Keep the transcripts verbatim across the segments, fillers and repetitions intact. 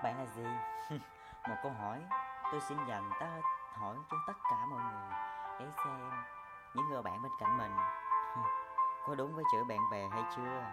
Bạn là gì? Một câu hỏi tôi xin dành ta hỏi cho tất cả mọi người để xem những người bạn bên cạnh mình có đúng với chữ bạn bè hay chưa.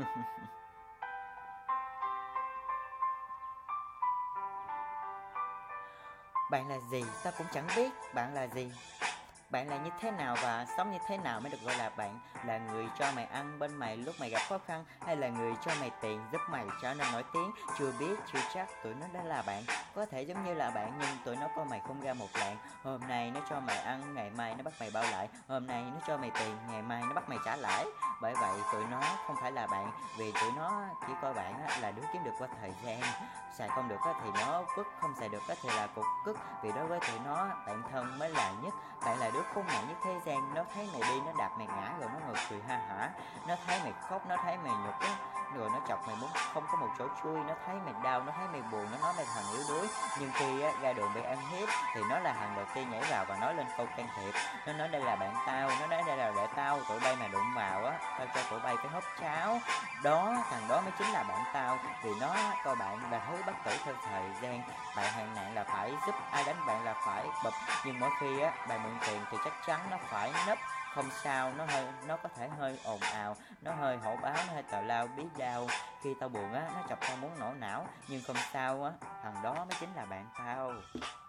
Bạn là gì? Ta cũng chẳng biết bạn là gì. Bạn là như thế nào và sống như thế nào mới được gọi là bạn? Là người cho mày ăn bên mày lúc mày gặp khó khăn, hay là người cho mày tiền giúp mày trở nên nổi tiếng? Chưa biết, chưa chắc tụi nó đã là bạn. Có thể giống như là bạn nhưng tụi nó coi mày không ra một lạng. Hôm nay nó cho mày ăn, ngày mai nó bắt mày bao lại. Hôm nay nó cho mày tiền, ngày mai nó bắt mày trả lãi. Bởi vậy tụi nó không phải là bạn, vì tụi nó chỉ coi bạn là đứa kiếm được qua thời gian. Xài không được thì nó quất, không xài được thì là cục cức. Vì đối với tụi nó, bạn thân mới là nhất. Bạn là đứa khốn nạn nhất thế gian. Nó thấy mày đi nó đạp mày ngã rồi nó ngồi cười ha hả. Nó thấy mày khóc, nó thấy mày nhục á, rồi nó chọc mày muốn không có một chỗ chui. Nó thấy mày đau, nó thấy mày buồn, nó nói mày thằng yếu đuối. Nhưng khi á, ra đường bị ăn hiếp thì nó là thằng đầu tiên nhảy vào và nói lên câu can thiệp. Nó nói đây là bạn tao, nó nói đây là để tao, tụi bay mà đụng vào á, tao cho tụi bay cái húp cháo. Đó, thằng đó mới chính là bạn tao. Vì nó coi bạn là thứ bất tử theo thời gian. Bạn hạn nạn là phải giúp, ai đánh bạn là phải bụp. Nhưng mỗi khi á, bạn mượn tiền thì chắc chắn nó phải nấp. Không sao, nó hơi nó có thể hơi ồn ào, nó hơi hổ báo, nó hơi tào lao biết đau. Khi tao buồn á, nó chọc tao muốn nổ não. Nhưng không sao á, thằng đó mới chính là bạn tao.